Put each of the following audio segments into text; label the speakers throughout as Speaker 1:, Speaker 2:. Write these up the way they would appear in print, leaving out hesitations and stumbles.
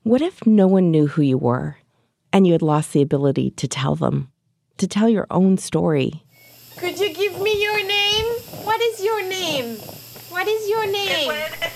Speaker 1: What if no one knew who you were, and you had lost the ability to tell them, to tell your own story?
Speaker 2: Could you give me your name? What is your name? What is your name?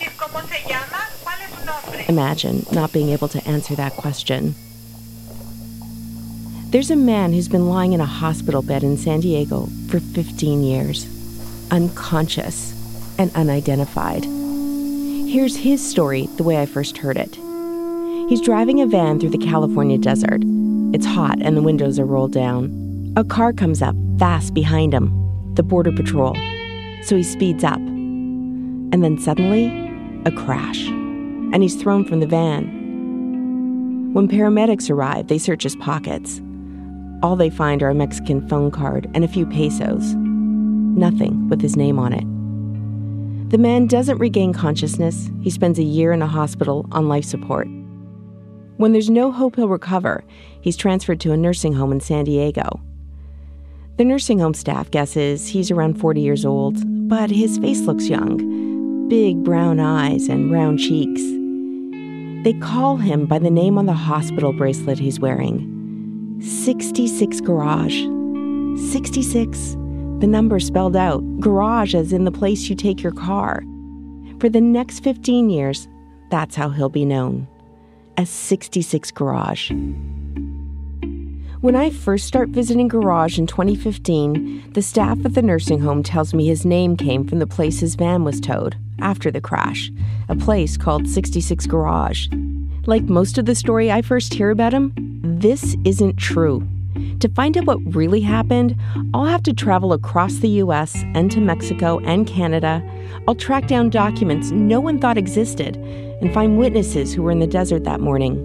Speaker 1: Imagine not being able to answer that question. There's a man who's been lying in a hospital bed in San Diego for 15 years, unconscious and unidentified. Here's his story the way I first heard it. He's driving a van through the California desert. It's hot and the windows are rolled down. A car comes up fast behind him, the Border Patrol. So he speeds up. And then suddenly, a crash. And he's thrown from the van. When paramedics arrive, they search his pockets. All they find are a Mexican phone card and a few pesos. Nothing with his name on it. The man doesn't regain consciousness. He spends a year in a hospital on life support. When there's no hope he'll recover, he's transferred to a nursing home in San Diego. The nursing home staff guesses he's around 40 years old, but his face looks young. Big brown eyes and round cheeks. They call him by the name on the hospital bracelet he's wearing. 66 Garage. 66, the number spelled out. Garage as in the place you take your car. For the next 15 years, that's how he'll be known. As 66 Garage. When I first start visiting Garage in 2015, the staff at the nursing home tells me his name came from the place his van was towed after the crash, a place called 66 Garage. Like most of the story I first hear about him, this isn't true. To find out what really happened, I'll have to travel across the U.S. and to Mexico and Canada. I'll track down documents no one thought existed and find witnesses who were in the desert that morning.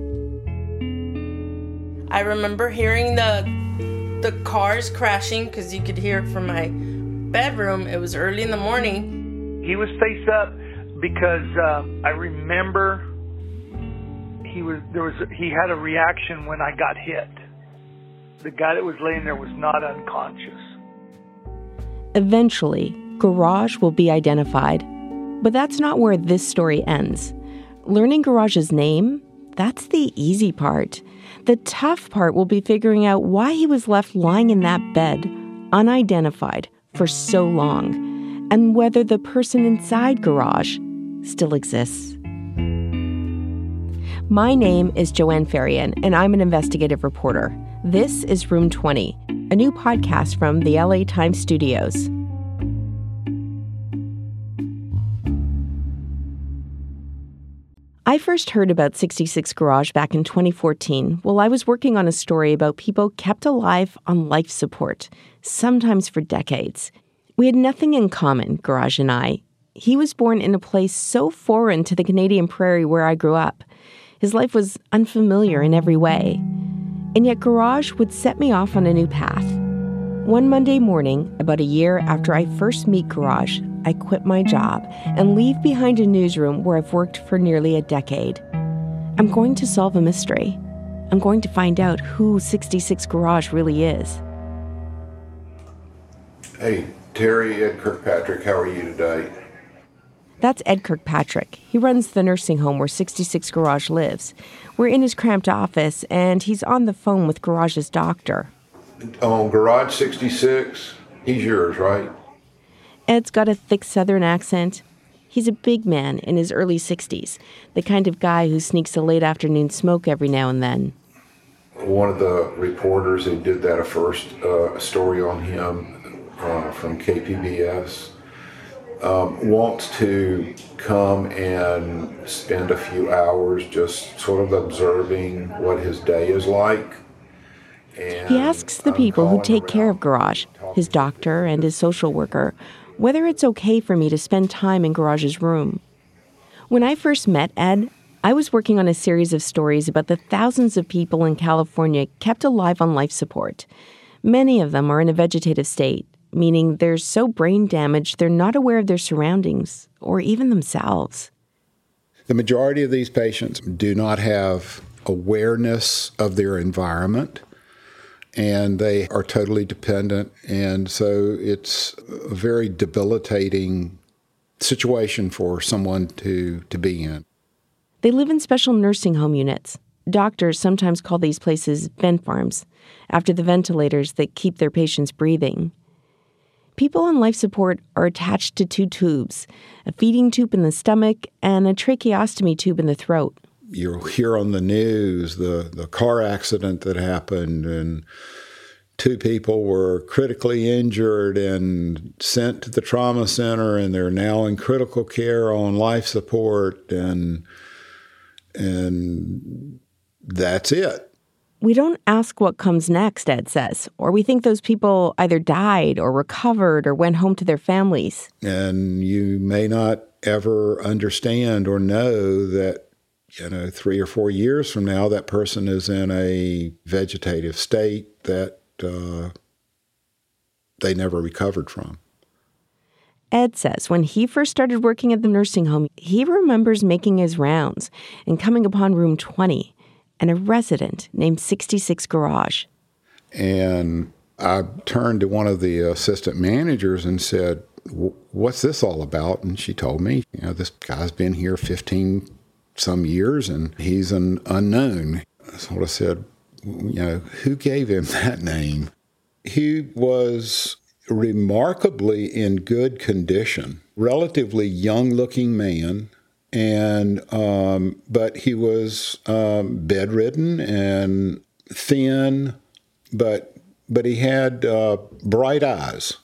Speaker 3: I remember hearing the cars crashing because you could hear it from my bedroom. It was early in the morning.
Speaker 4: He was face up because I remember he had a reaction when I got hit. The guy that was laying there was not unconscious.
Speaker 1: Eventually, Garage will be identified. But that's not where this story ends. Learning Garage's name, that's the easy part. The tough part will be figuring out why he was left lying in that bed, unidentified, for so long, and whether the person inside Garage still exists. My name is Joanne Farian, and I'm an investigative reporter. This is Room 20, a new podcast from the LA Times Studios. I first heard about 66 Garage back in 2014 while I was working on a story about people kept alive on life support, sometimes for decades. We had nothing in common, Garage and I. He was born in a place so foreign to the Canadian prairie where I grew up. His life was unfamiliar in every way. And yet Garage would set me off on a new path. One Monday morning, about a year after I first meet Garage, I quit my job and leave behind a newsroom where I've worked for nearly a decade. I'm going to solve a mystery. I'm going to find out who 66 Garage really is.
Speaker 5: Hey, Terry, Ed Kirkpatrick, how are you today?
Speaker 1: That's Ed Kirkpatrick. He runs the nursing home where 66 Garage lives. We're in his cramped office, and he's on the phone with Garage's doctor.
Speaker 5: On Garage 66, he's yours, right?
Speaker 1: Ed's got a thick Southern accent. He's a big man in his early 60s, the kind of guy who sneaks a late afternoon smoke every now and then.
Speaker 5: One of the reporters who did that first story on him from KPBS wants to come and spend a few hours just sort of observing what his day is like. And
Speaker 1: he asks the people who take care of Garage, his doctor and his social worker, whether it's okay for me to spend time in Garage's room. When I first met Ed, I was working on a series of stories about the thousands of people in California kept alive on life support. Many of them are in a vegetative state, meaning they're so brain damaged they're not aware of their surroundings or even themselves.
Speaker 6: The majority of these patients do not have awareness of their environment, and they are totally dependent, and so it's a very debilitating situation for someone to be in.
Speaker 1: They live in special nursing home units. Doctors sometimes call these places vent farms, after the ventilators that keep their patients breathing. People on life support are attached to 2 tubes, a feeding tube in the stomach and a tracheostomy tube in the throat.
Speaker 6: You hear on the news the car accident that happened, and 2 people were critically injured and sent to the trauma center, and they're now in critical care on life support, and that's it.
Speaker 1: We don't ask what comes next, Ed says, or we think those people either died or recovered or went home to their families.
Speaker 6: And you may not ever understand or know that, 3 or 4 years from now, that person is in a vegetative state that they never recovered from.
Speaker 1: Ed says when he first started working at the nursing home, he remembers making his rounds and coming upon room 20 and a resident named 66 Garage.
Speaker 6: And I turned to one of the assistant managers and said, "What's this all about?" And she told me, this guy's been here 15 some years and he's an unknown. So I said, who gave him that name? He was remarkably in good condition, relatively young-looking man, and but he was bedridden and thin, but he had bright eyes.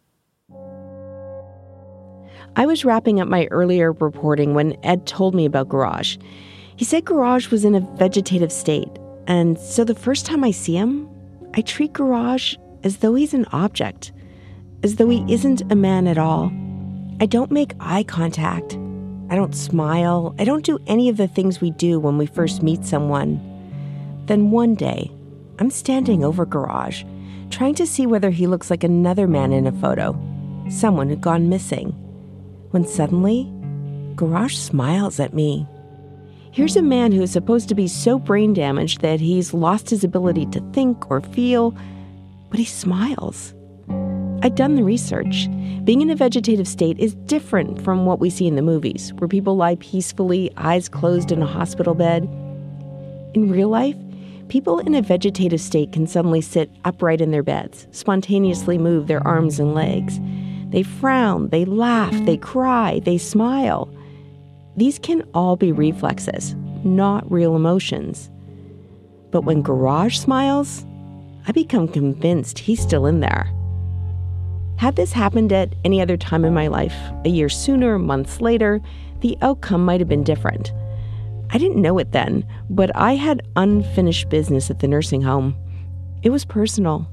Speaker 1: I was wrapping up my earlier reporting when Ed told me about Garage. He said Garage was in a vegetative state, and so the first time I see him, I treat Garage as though he's an object, as though he isn't a man at all. I don't make eye contact. I don't smile. I don't do any of the things we do when we first meet someone. Then one day, I'm standing over Garage, trying to see whether he looks like another man in a photo, someone who'd gone missing, when suddenly, Garage smiles at me. Here's a man who is supposed to be so brain damaged that he's lost his ability to think or feel, but he smiles. I'd done the research. Being in a vegetative state is different from what we see in the movies, where people lie peacefully, eyes closed in a hospital bed. In real life, people in a vegetative state can suddenly sit upright in their beds, spontaneously move their arms and legs. They frown, they laugh, they cry, they smile. These can all be reflexes, not real emotions. But when Garage smiles, I become convinced he's still in there. Had this happened at any other time in my life, a year sooner, months later, the outcome might have been different. I didn't know it then, but I had unfinished business at the nursing home. It was personal.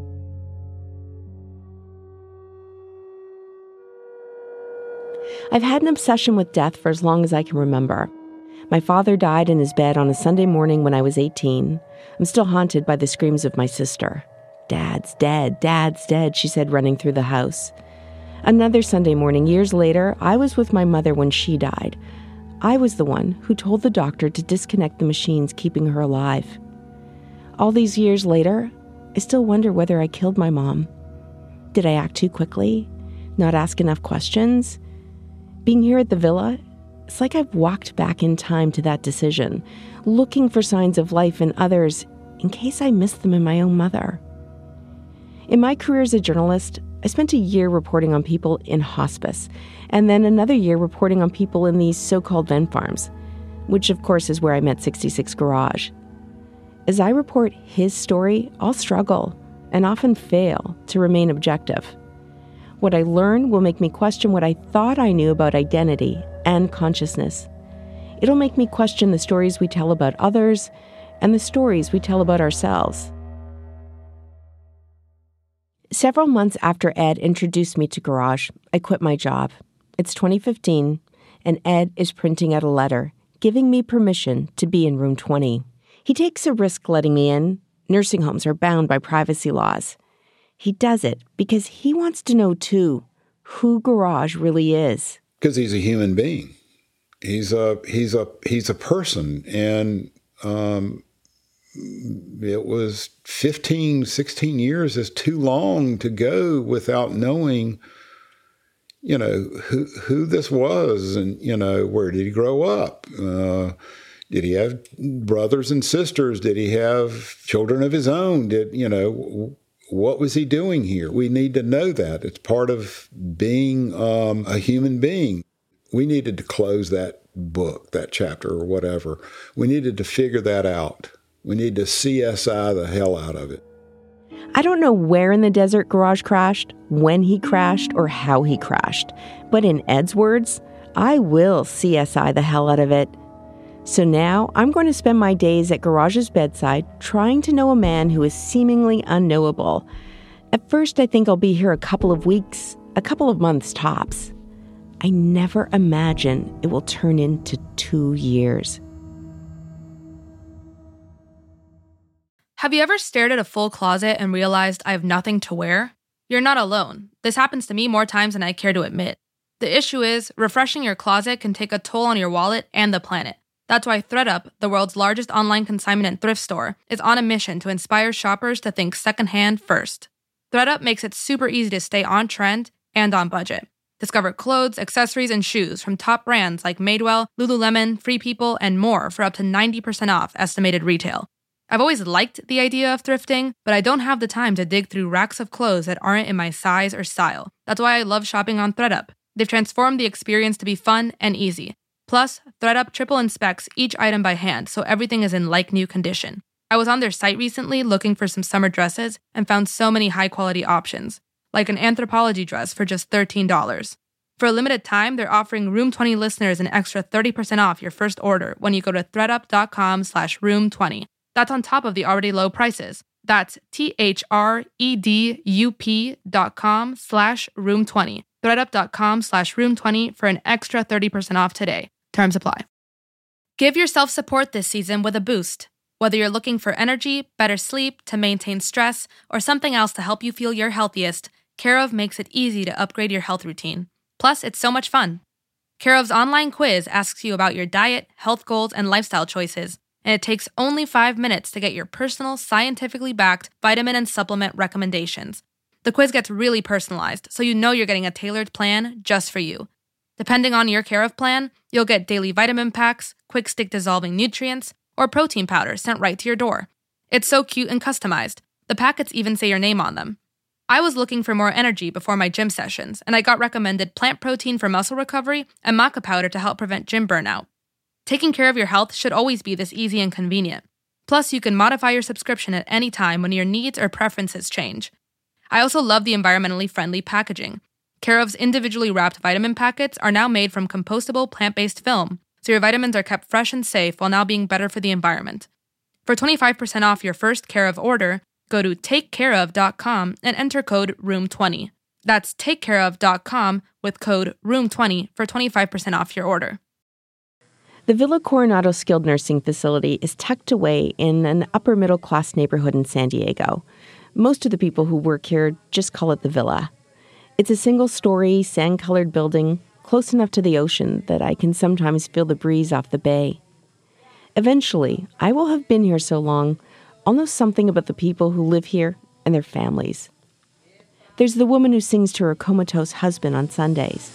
Speaker 1: I've had an obsession with death for as long as I can remember. My father died in his bed on a Sunday morning when I was 18. I'm still haunted by the screams of my sister. "Dad's dead, Dad's dead," she said, running through the house. Another Sunday morning, years later, I was with my mother when she died. I was the one who told the doctor to disconnect the machines keeping her alive. All these years later, I still wonder whether I killed my mom. Did I act too quickly? Not ask enough questions? Being here at the villa, it's like I've walked back in time to that decision, looking for signs of life in others in case I missed them in my own mother. In my career as a journalist, I spent a year reporting on people in hospice, and then another year reporting on people in these so-called vent farms, which of course is where I met 66 Garage. As I report his story, I'll struggle and often fail to remain objective. What I learn will make me question what I thought I knew about identity and consciousness. It'll make me question the stories we tell about others and the stories we tell about ourselves. Several months after Ed introduced me to Garage, I quit my job. It's 2015, and Ed is printing out a letter, giving me permission to be in room 20. He takes a risk letting me in. Nursing homes are bound by privacy laws. He does it because he wants to know, too, who Garage really is.
Speaker 6: Because he's a human being. He's a person, and it was 15, 16 years is too long to go without knowing, who this was, and, where did he grow up? Did he have brothers and sisters? Did he have children of his own? What was he doing here? We need to know that. It's part of being a human being. We needed to close that book, that chapter or whatever. We needed to figure that out. We need to CSI the hell out of it.
Speaker 1: I don't know where in the desert Garage crashed, when he crashed, or how he crashed. But in Ed's words, I will CSI the hell out of it. So now I'm going to spend my days at Garage's bedside trying to know a man who is seemingly unknowable. At first, I think I'll be here a couple of weeks, a couple of months tops. I never imagine it will turn into 2 years.
Speaker 7: Have you ever stared at a full closet and realized I have nothing to wear? You're not alone. This happens to me more times than I care to admit. The issue is, refreshing your closet can take a toll on your wallet and the planet. That's why ThredUp, the world's largest online consignment and thrift store, is on a mission to inspire shoppers to think secondhand first. ThredUp makes it super easy to stay on trend and on budget. Discover clothes, accessories, and shoes from top brands like Madewell, Lululemon, Free People, and more for up to 90% off estimated retail. I've always liked the idea of thrifting, but I don't have the time to dig through racks of clothes that aren't in my size or style. That's why I love shopping on ThredUp. They've transformed the experience to be fun and easy. Plus, ThredUp triple inspects each item by hand, so everything is in like-new condition. I was on their site recently looking for some summer dresses and found so many high-quality options, like an Anthropologie dress for just $13. For a limited time, they're offering Room 20 listeners an extra 30% off your first order when you go to thredup.com/room20. That's on top of the already low prices. That's thredup.com/room20. thredup.com/room20 for an extra 30% off today. Terms apply. Give yourself support this season with a Boost. Whether you're looking for energy, better sleep, to maintain stress, or something else to help you feel your healthiest, Care of makes it easy to upgrade your health routine. Plus, it's so much fun. Care of's online quiz asks you about your diet, health goals, and lifestyle choices, and it takes only 5 minutes to get your personal, scientifically backed vitamin and supplement recommendations. The quiz gets really personalized, so you know you're getting a tailored plan just for you. Depending on your Care of plan, you'll get daily vitamin packs, quick stick dissolving nutrients, or protein powder sent right to your door. It's so cute and customized. The packets even say your name on them. I was looking for more energy before my gym sessions, and I got recommended plant protein for muscle recovery and maca powder to help prevent gym burnout. Taking care of your health should always be this easy and convenient. Plus, you can modify your subscription at any time when your needs or preferences change. I also love the environmentally friendly packaging. Care of's individually wrapped vitamin packets are now made from compostable plant-based film, so your vitamins are kept fresh and safe while now being better for the environment. For 25% off your first Care of order, go to takecareof.com and enter code ROOM20. That's takecareof.com with code ROOM20 for 25% off your order.
Speaker 1: The Villa Coronado Skilled Nursing Facility is tucked away in an upper-middle-class neighborhood in San Diego. Most of the people who work here just call it the Villa. It's a single-story, sand-colored building close enough to the ocean that I can sometimes feel the breeze off the bay. Eventually, I will have been here so long, I'll know something about the people who live here and their families. There's the woman who sings to her comatose husband on Sundays.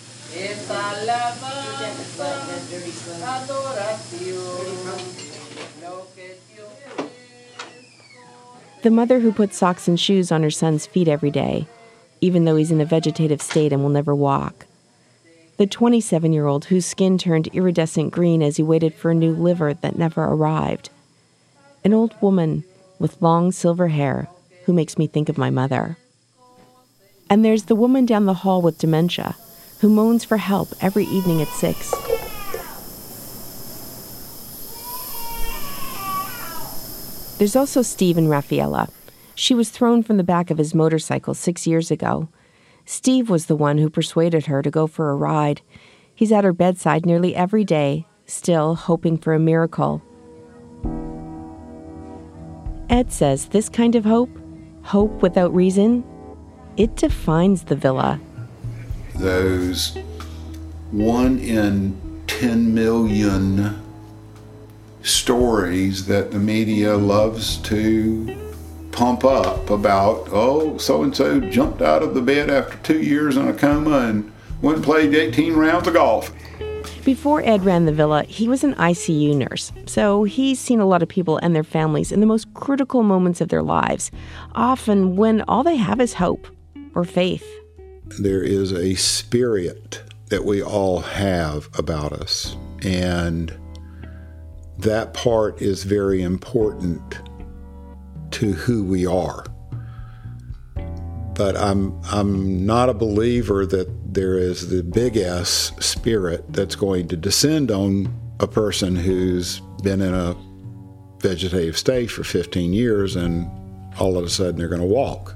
Speaker 1: The mother who puts socks and shoes on her son's feet every day, even though he's in a vegetative state and will never walk. The 27-year-old whose skin turned iridescent green as he waited for a new liver that never arrived. An old woman with long silver hair who makes me think of my mother. And there's the woman down the hall with dementia who moans for help every evening at 6. There's also Steve and Rafaela. She was thrown from the back of his motorcycle 6 years ago. Steve was the one who persuaded her to go for a ride. He's at her bedside nearly every day, still hoping for a miracle. Ed says this kind of hope without reason, it defines the Villa.
Speaker 5: Those 1 in 10 million stories that the media loves to pump up about, oh, so-and-so jumped out of the bed after 2 years in a coma and
Speaker 6: went and played 18 rounds of golf.
Speaker 1: Before Ed ran the villa, he was an ICU nurse, so he's seen a lot of people and their families in the most critical moments of their lives, often when all they have is hope or faith.
Speaker 6: There is a spirit that we all have about us, and that part is very important to who we are. But I'm not a believer that there is the big S spirit that's going to descend on a person who's been in a vegetative state for 15 years and all of a sudden they're going to walk.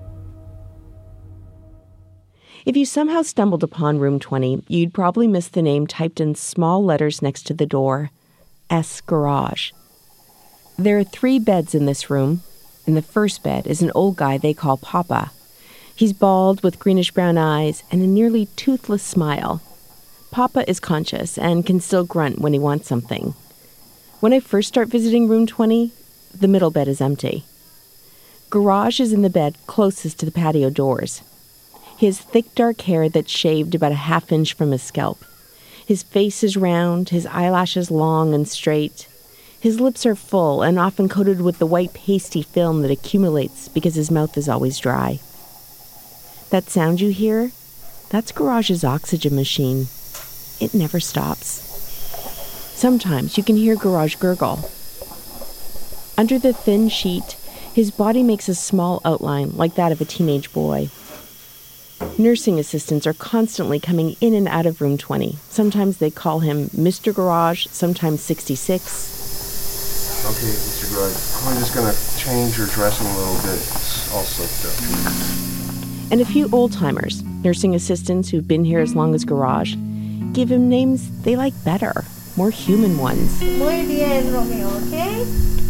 Speaker 1: If you somehow stumbled upon Room 20, you'd probably miss the name typed in small letters next to the door, S Garage. There are 3 beds in this room. In the first bed is an old guy they call Papa. He's bald with greenish-brown eyes and a nearly toothless smile. Papa is conscious and can still grunt when he wants something. When I first start visiting Room 20, the middle bed is empty. Garage is in the bed closest to the patio doors. He has thick dark hair that's shaved about a half-inch from his scalp. His face is round, his eyelashes long and straight. His lips are full and often coated with the white pasty film that accumulates because his mouth is always dry. That sound you hear, that's Garage's oxygen machine. It never stops. Sometimes you can hear Garage gurgle. Under the thin sheet, his body makes a small outline like that of a teenage boy. Nursing assistants are constantly coming in and out of Room 20. Sometimes they call him Mr. Garage, sometimes 66.
Speaker 8: Okay, Mr. Garage, I'm just going to change your dressing a little bit. It's all soaked up.
Speaker 1: And a few old-timers, nursing assistants who've been here as long as Garage, give him names they like better, more human ones.
Speaker 2: Muy bien, Romeo, okay?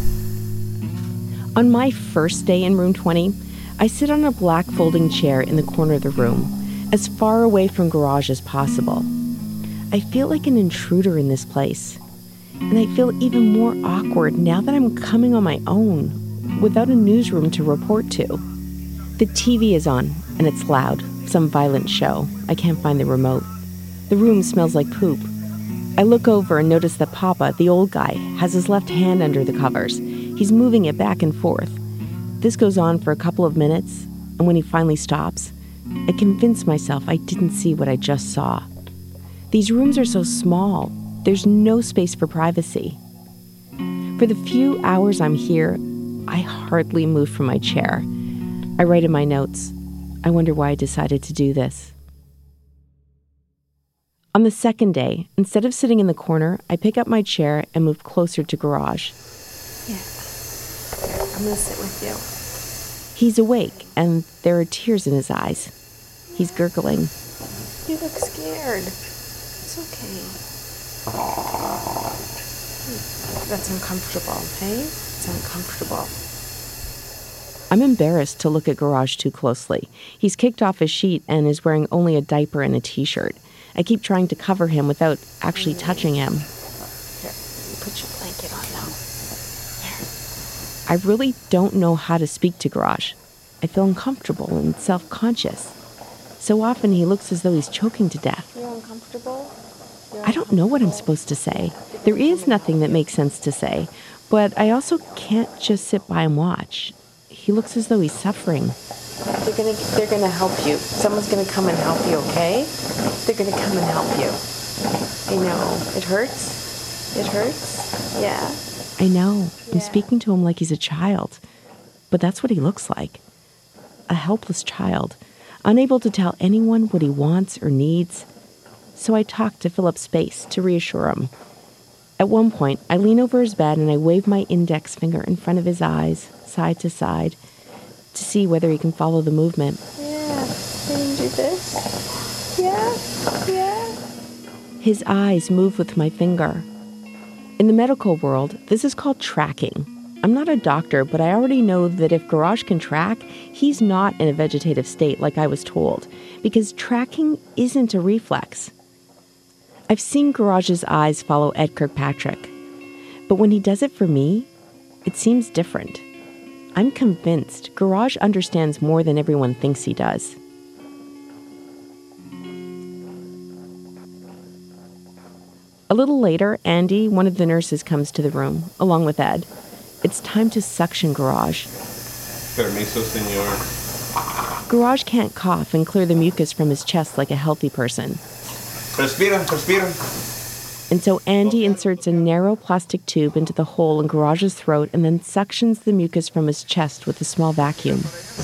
Speaker 1: On my first day in Room 20, I sit on a black folding chair in the corner of the room, as far away from Garage as possible. I feel like an intruder in this place, and I feel even more awkward now that I'm coming on my own, without a newsroom to report to. The TV is on, and it's loud, some violent show. I can't find the remote. The room smells like poop. I look over and notice that Papa, the old guy, has his left hand under the covers. He's moving it back and forth. This goes on for a couple of minutes, and when he finally stops, I convince myself I didn't see what I just saw. These rooms are so small, there's no space for privacy. For the few hours I'm here, I hardly move from my chair. I write in my notes, I wonder why I decided to do this. On the second day, instead of sitting in the corner, I pick up my chair and move closer to Garage.
Speaker 2: Yeah. I'm going to sit with you.
Speaker 1: He's awake, and there are tears in his eyes. He's gurgling.
Speaker 2: You look scared. It's okay. That's uncomfortable, okay? It's uncomfortable.
Speaker 1: I'm embarrassed to look at Garage too closely. He's kicked off his sheet and is wearing only a diaper and a t-shirt. I keep trying to cover him without actually touching him.
Speaker 2: Here, put your blanket on now. Here.
Speaker 1: I really don't know how to speak to Garage. I feel uncomfortable and self-conscious. So often he looks as though he's choking to death.
Speaker 2: You're uncomfortable?
Speaker 1: I don't know what I'm supposed to say. There is nothing that makes sense to say, but I also can't just sit by and watch. He looks as though he's suffering.
Speaker 2: They're gonna help you. Someone's gonna come and help you, okay? They're gonna come and help you. I know. It hurts? It hurts? Yeah.
Speaker 1: I know. I'm speaking to him like he's a child. But that's what he looks like. A helpless child, unable to tell anyone what he wants or needs. So I talk to fill up space to reassure him. At one point, I lean over his bed and I wave my index finger in front of his eyes, side to side, to see whether he can follow the movement.
Speaker 2: Yeah, can you do this? Yeah, yeah.
Speaker 1: His eyes move with my finger. In the medical world, this is called tracking. I'm not a doctor, but I already know that if Garage can track, he's not in a vegetative state like I was told, because tracking isn't a reflex. I've seen Garage's eyes follow Ed Kirkpatrick, but when he does it for me, it seems different. I'm convinced Garage understands more than everyone thinks he does. A little later, Andy, one of the nurses, comes to the room, along with Ed. It's time to suction Garage.
Speaker 8: Permiso, señor.
Speaker 1: Garage can't cough and clear the mucus from his chest like a healthy person.
Speaker 8: Respira, respira.
Speaker 1: And so Andy inserts a narrow plastic tube into the hole in Garage's throat and then suctions the mucus from his chest with a small vacuum.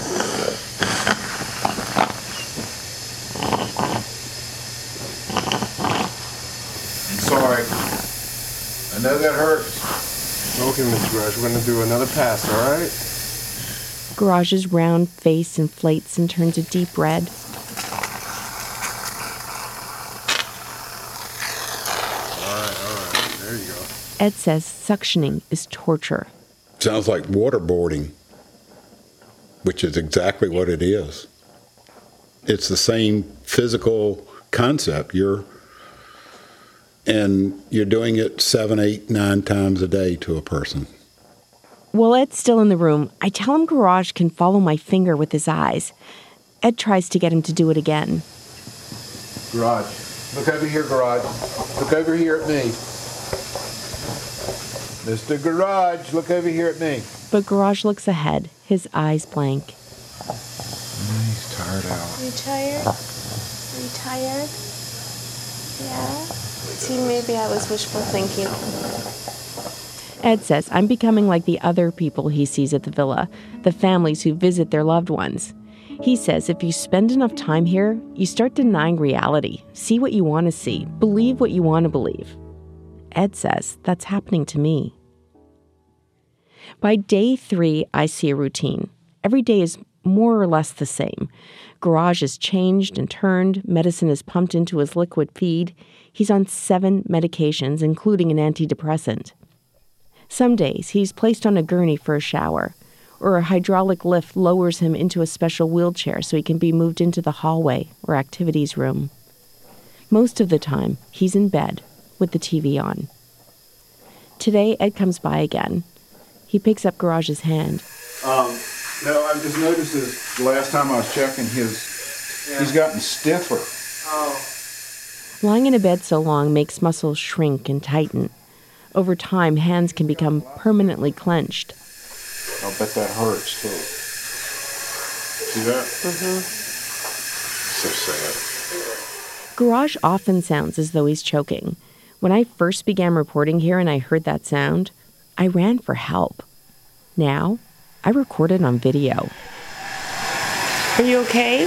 Speaker 5: Sorry. I know that hurts.
Speaker 8: Okay, Mr. Garage, we're going to do another pass, all right?
Speaker 1: Garage's round face inflates and turns a deep red.
Speaker 8: All right. There you go.
Speaker 1: Ed says suctioning is torture.
Speaker 6: Sounds like waterboarding, which is exactly what it is. It's the same physical concept. You're doing it 7, 8, 9 times a day to a person.
Speaker 1: While Ed's still in the room, I tell him Garage can follow my finger with his eyes. Ed tries to get him to do it again.
Speaker 5: Garage. Look over here, Garage. Look over here at me. Mr. Garage, look over here at me.
Speaker 1: But Garage looks ahead, his eyes blank.
Speaker 5: He's tired out.
Speaker 2: Are you tired? Are you tired? Yeah? See, maybe I was wishful thinking.
Speaker 1: Ed says I'm becoming like the other people he sees at the villa, the families who visit their loved ones. He says if you spend enough time here, you start denying reality, see what you want to see, believe what you want to believe. Ed says that's happening to me. By day 3, I see a routine. Every day is more or less the same. Garage is changed and turned, medicine is pumped into his liquid feed. He's on 7 medications, including an antidepressant. Some days, he's placed on a gurney for a shower, or a hydraulic lift lowers him into a special wheelchair so he can be moved into the hallway or activities room. Most of the time, he's in bed with the TV on. Today, Ed comes by again. He picks up Garage's hand.
Speaker 5: No, I just noticed this the last time I was checking he's gotten stiffer.
Speaker 1: Lying in a bed so long makes muscles shrink and tighten. Over time, hands can become permanently clenched.
Speaker 5: I'll bet that hurts, too. See that?
Speaker 2: Mm-hmm.
Speaker 5: So sad.
Speaker 1: Garage often sounds as though he's choking. When I first began reporting here and I heard that sound, I ran for help. Now, I record it on video.
Speaker 2: Are you okay?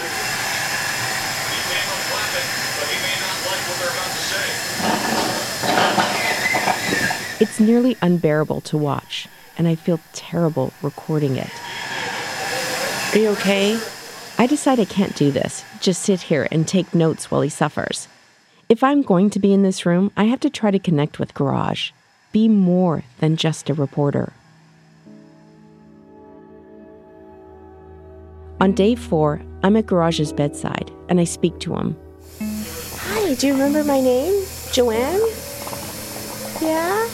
Speaker 1: It's nearly unbearable to watch, and I feel terrible recording it.
Speaker 2: Are you okay?
Speaker 1: I decide I can't do this, just sit here and take notes while he suffers. If I'm going to be in this room, I have to try to connect with Garage. Be more than just a reporter. On day 4, I'm at Garage's bedside, and I speak to him.
Speaker 2: Hi, do you remember my name? Joanne? Yeah?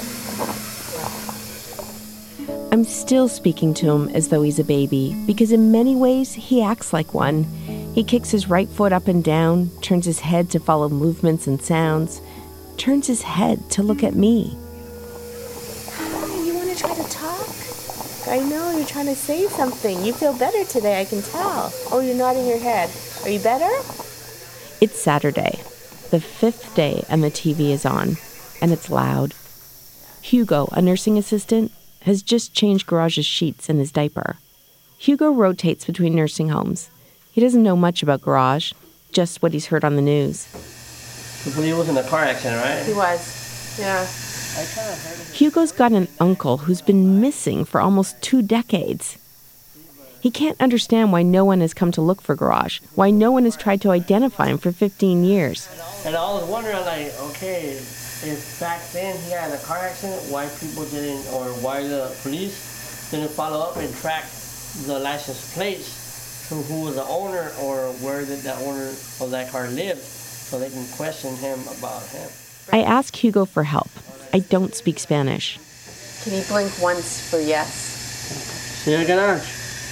Speaker 1: I'm still speaking to him as though he's a baby, because in many ways, he acts like one. He kicks his right foot up and down, turns his head to follow movements and sounds, turns his head to look at me.
Speaker 2: Hi, you want to try to talk? I know, you're trying to say something. You feel better today, I can tell. Oh, you're nodding your head. Are you better?
Speaker 1: It's Saturday, the 5th day, and the TV is on, and it's loud. Hugo, a nursing assistant, has just changed Garage's sheets and his diaper. Hugo rotates between nursing homes. He doesn't know much about Garage, just what he's heard on the news.
Speaker 9: He was in a car accident, right?
Speaker 2: He was, yeah.
Speaker 9: I kind of heard of it.
Speaker 1: Hugo's got an uncle who's been missing for almost 2 decades. He can't understand why no one has come to look for Garage, why no one has tried to identify him for 15 years.
Speaker 9: And I was wondering, like, okay, if back then he had a car accident, why people didn't, or why the police didn't follow up and track the license plates to who was the owner or where did the owner of that car live, so they can question him about him.
Speaker 1: I ask Hugo for help. I don't speak Spanish.
Speaker 2: Can you blink once for yes?
Speaker 9: Señor Garage.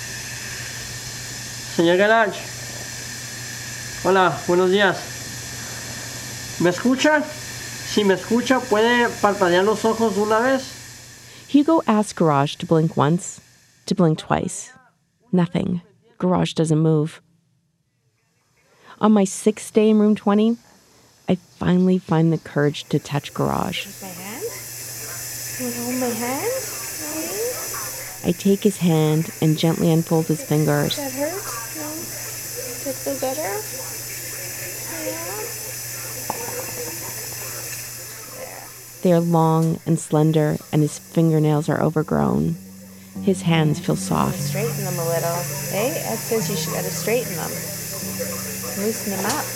Speaker 9: Señor Garage. Hola, buenos días. ¿Me escucha? Si me escucha, ¿puede parpadear los ojos una vez?
Speaker 1: Hugo asks Garage to blink once, to blink twice. Nothing. Garage doesn't move. On my 6th day in room 20, I finally find the courage to touch Garage.
Speaker 2: My hand? You want to hold my hand?
Speaker 1: I take his hand and gently unfold his fingers.
Speaker 2: That hurts? No? Does it feel better? Yeah.
Speaker 1: They are long and slender, and his fingernails are overgrown. His hands feel soft.
Speaker 2: Straighten them a little. Hey, Ed says you should gotta straighten them. Loosen them up.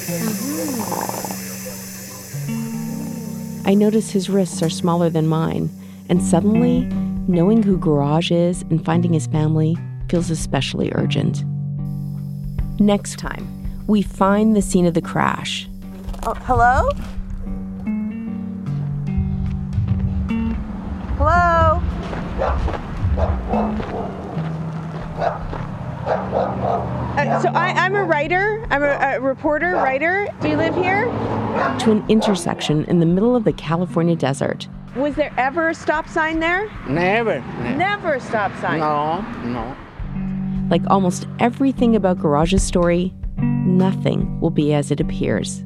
Speaker 1: I notice his wrists are smaller than mine, and suddenly, knowing who Garage is and finding his family feels especially urgent. Next time, we find the scene of the crash.
Speaker 2: Oh, hello? Hello? So I'm a writer. I'm a reporter, writer. Do you live here?
Speaker 1: To an intersection in the middle of the California desert.
Speaker 2: Was there ever a stop sign there?
Speaker 10: Never.
Speaker 2: Never a stop sign.
Speaker 10: No.
Speaker 1: Like almost everything about Garage's story, nothing will be as it appears.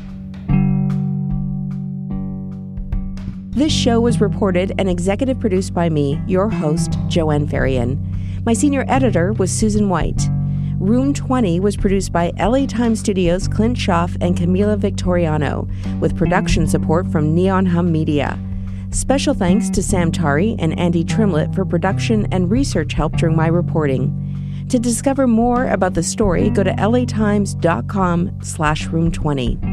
Speaker 1: This show was reported and executive produced by me, your host, Joanne Varian. My senior editor was Susan White. Room 20 was produced by LA Times Studios' Clint Schaff and Camila Victoriano, with production support from Neon Hum Media. Special thanks to Sam Tari and Andy Trimlett for production and research help during my reporting. To discover more about the story, go to latimes.com/room20.